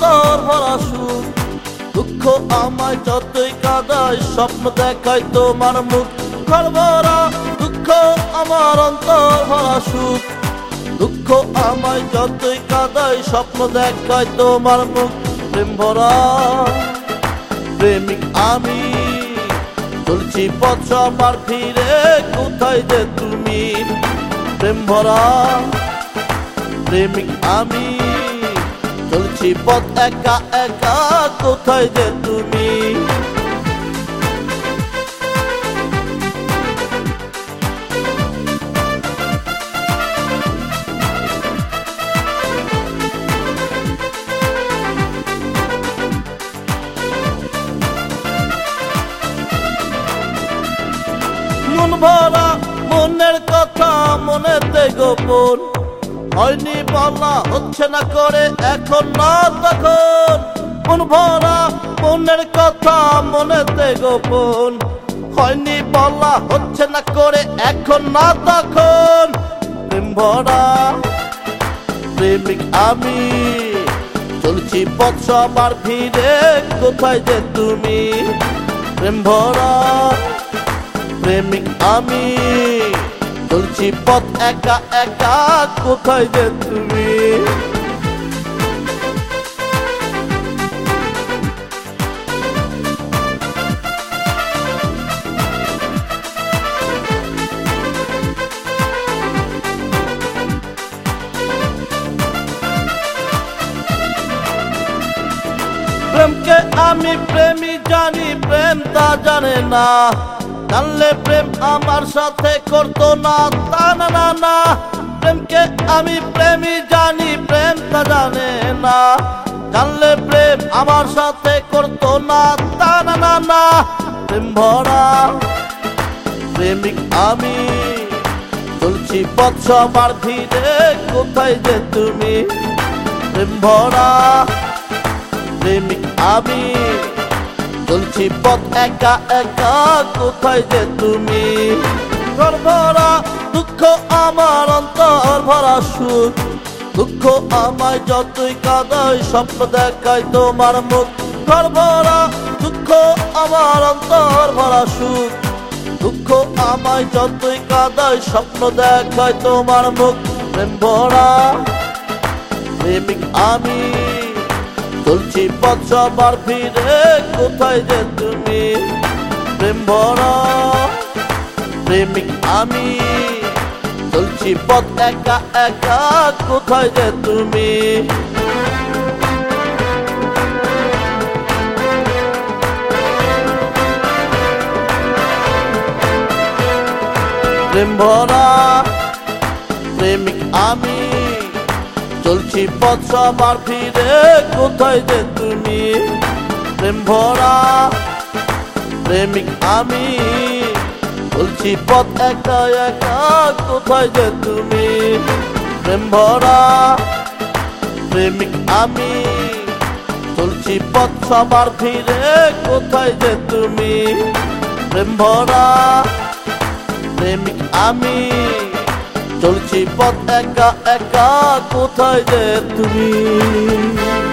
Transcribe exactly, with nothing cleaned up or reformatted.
অন্তর ভরা সুখ। দুঃখ আমায় যতই কাঁদায়, স্বপ্ন দেখায় তোমার মুখ। ঘর ভরা দুঃখ আমার অন্তর ভরা সুখ। দুঃখ আমায় যতই কাঁদায়, স্বপ্ন দেখায় তোমার মুখ। প্রেম ভরা প্রেমিক আমি, চলছি পথ আমার ফিরে, কোথায় যে তুমি? প্রেম ভরা প্রেমিক আমি, চলছি পথ একা একা, কোথায় যে তুমি? মন ভরা মনের কথা মনেতে গোপন, হয়নি বলা হচ্ছে না করে এখন না তখন। মন ভরা মনের কথা মনেতে গোপন, হয়নি বলা হচ্ছে না করে এখন না তখন। প্রেম ভরা প্রেমিক আমি, চলছি পথ সবার ভিড়ে, কোথায় যে তুমি? প্রেম ভরা প্রেমিক আমি, চলছি পথ একা একা, কোথায় যে তুমি? প্রেমকে আমি প্রেমী জানি, প্রেম তা জানে না। জানলে প্রেম আমার সাথে করতো না, তা না না না। প্রেমকে আমি প্রেমী জানি, প্রেম তা জানে না। জানলে প্রেম আমার সাথে করতো না, তা না না না। প্রেম ভরা প্রেমিক আমি, চলছি পথ সবার ভিড়ে, কোথায় যে তুমি? প্রেম ভরা প্রেমিক আমি, চলছি পথ একা একা, কোথায় যে তুমি? ঘর ভরা দুঃখ আমার অন্তর ভরা সুখ। দুঃখ আমায় যতই কাঁদায়, স্বপ্ন দেখায় তোমার মুখ। ঘর ভরা দুঃখ আমার অন্তর ভরা সুখ। দুঃখ আমায় যতই কাঁদায়, স্বপ্ন দেখায় তোমার মুখ। প্রেম ভরা প্রেমিক আমি, চলছি পথ সবার ভিড়ে, কোথায় যে তুমি? প্রেম ভরা প্রেমিক আমি, চলছি পথ একা একা, কোথায় যে তুমি? প্রেম ভরা প্রেমিক আমি, চলছি পথ সবার ভিড়ে, কোথায় যে তুমি? প্রেম ভরা প্রেমিক আমি, চলছি পথ একা একা, কোথায় যে তুমি? প্রেম ভরা প্রেমিক আমি, চলছি পথ সবার ভিড়ে, কোথায় যে তুমি? প্রেম ভরা প্রেমিক আমি, চলছি পথ একা একা, কোথায় যে তুমি?